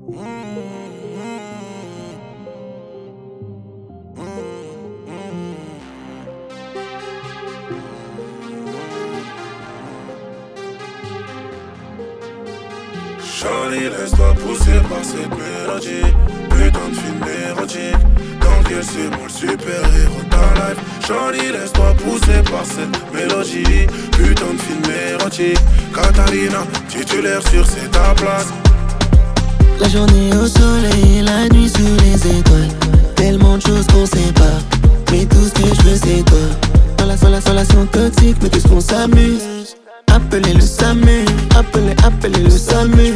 Charlie, laisse-toi pousser par cette mélodie. Putain de film érotique. Dans lequel c'est moi le super-héros de ta life. Charlie, laisse-toi pousser par cette mélodie. Putain de film érotique. Katarina, titulaire sur c'est ta place. La journée au soleil, la nuit sous les étoiles. Tellement de choses qu'on sait pas, mais tout ce que je veux c'est toi. Dans la relation toxique, mais tout ce qu'on s'amuse. Appelez le SAMU, appelez le SAMU.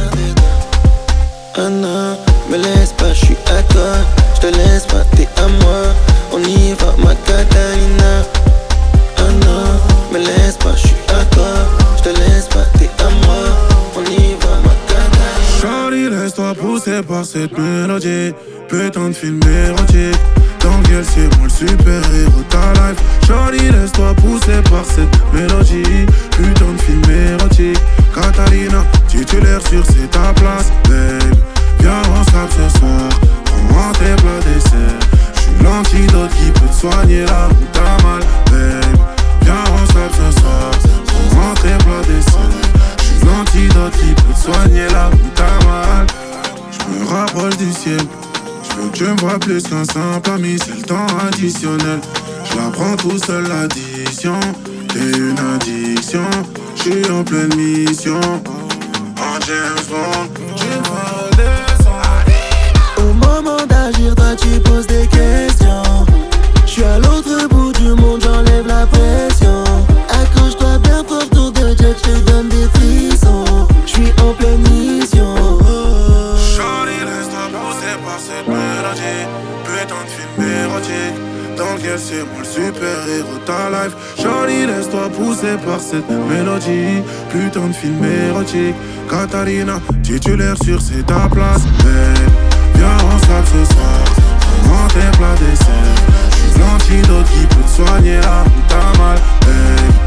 Ah non, me laisse pas, j'suis à toi. J'te laisse pas, t'es à moi. On y va, ma Catalina. Ah non, me laisse pas, j'suis à toi. J'te laisse pas, t'es à moi. On y va, ma Catalina. Charlie, laisse-toi pousser par cette mélodie. Putain de film érotique. Dans lequel c'est moi le super-héros de ta life. Charlie, laisse-toi pousser par cette mélodie. Putain de film érotique. Catalina, titulaire sur c'est ta place. Babe, viens on s'appe ce soir. Prends-moi tes plats dessert. J'suis l'antidote qui peut te soigner là où t'as mal. Babe, viens on s'appe ce soir. Prends-moi tes plats dessert. J'suis l'antidote qui peut te soigner là où t'as mal. J'me rapproche du ciel. J'veux que tu me vois plus qu'un simple ami, c'est le temps additionnel. J'la prends tout seul l'addition, t'es une addiction. J'suis en pleine mission, en James Bond. Tu me redescends. Au moment d'agir, toi tu poses des questions. J'suis à l'autre bout du monde, j'enlève la pression. Accroche-toi bien fort, tour de jet, j'te donne des frissons. J'suis en pleine mission. Charlie, laisse-toi pousser par cette mélodie. Putain de film érotique. Dans lequel c'est moi le super-héros de ta life. Charlie, laisse-toi pousser par cette mélodie. Putain de film érotique. Katarina, titulaire sur c'est ta place. Babe, viens on s'appe ce soir. Prends tes plats dessert. J'suis l'antidote qui peut te soigner là où t'as mal. Babe,